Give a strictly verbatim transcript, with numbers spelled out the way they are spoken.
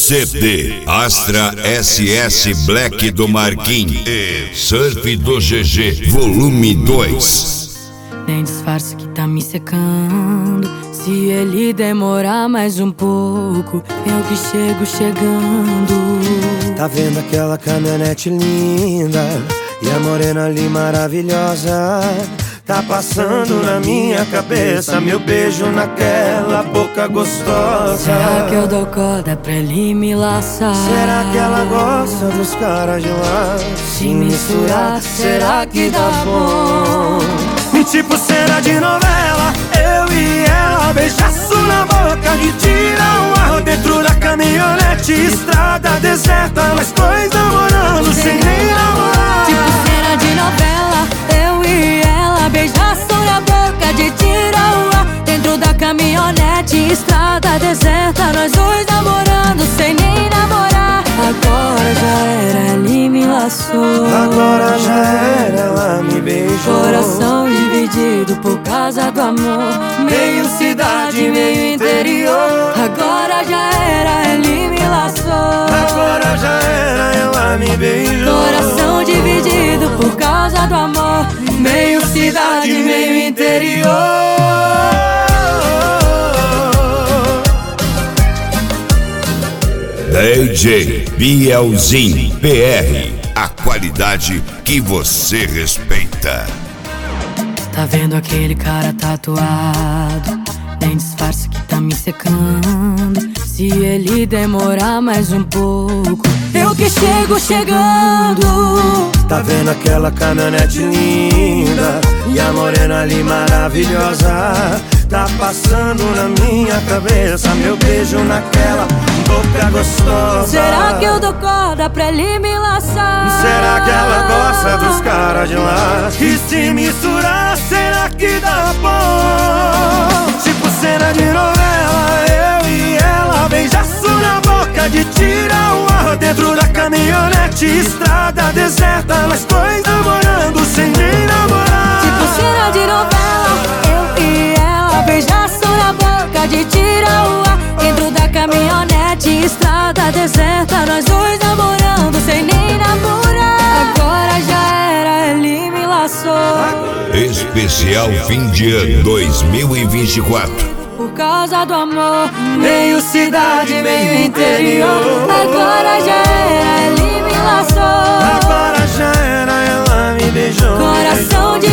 C D Astra S S Black do Marquinhos e Surf do G G Volume dois. Nem disfarce que tá me secando. Se ele demorar mais um pouco, eu que chego chegando. Tá vendo aquela caminhonete linda e a morena ali maravilhosa? Tá passando na minha cabeça meu beijo naquela boca gostosa. Será que eu dou corda pra ele me laçar? Será que ela gosta dos caras de lá? Se misturar, será que dá bom? E tipo cena de novela, eu e ela, beijaço na boca de tira o ar dentro da caminhonete, estrada deserta, nós dois namorando sem nem namorar. Tipo cena de novela, eu e ela, beijaço na boca de tira o ar dentro da caminhonete, estrada deserta, nós dois namorando sem nem namorar. Agora já era, ele me laçou. Agora já era, ela me beijou. Coração dividido por causa do amor, meio cidade, meio interior. Agora já era, ele me laçou. Agora já era, ela me beijou. Coração dividido por causa do amor, meio cidade, meio interior. D J Bielzinho P R, a qualidade que você respeita. Tá vendo aquele cara tatuado? Nem disfarce que tá me secando. Se ele demorar mais um pouco, eu que chego chegando. Tá vendo aquela caminhonete linda e a morena ali maravilhosa? Tá passando na minha cabeça meu beijo naquela boca gostosa. Será que eu dou corda pra ele me laçar? Será que ela gosta dos caras de lá? E se misturar, será que dá bom? Tipo cena de novela, eu e ela, beijaço na boca de tira o ar dentro da caminhonete, estrada deserta, nós dois namorando sem nem namorar. Tipo cena de novela, eu e ela, beijaço na boca de tira o ar dentro da caminhonete, estrada deserta, nós dois namorando sem nem namorar. Agora já era, ele me laçou. Especial fim de ano dois mil e vinte e quatro. Por causa do amor, meio cidade, meio interior. Agora já era, ele me laçou. Agora já era, ela me beijou. Coração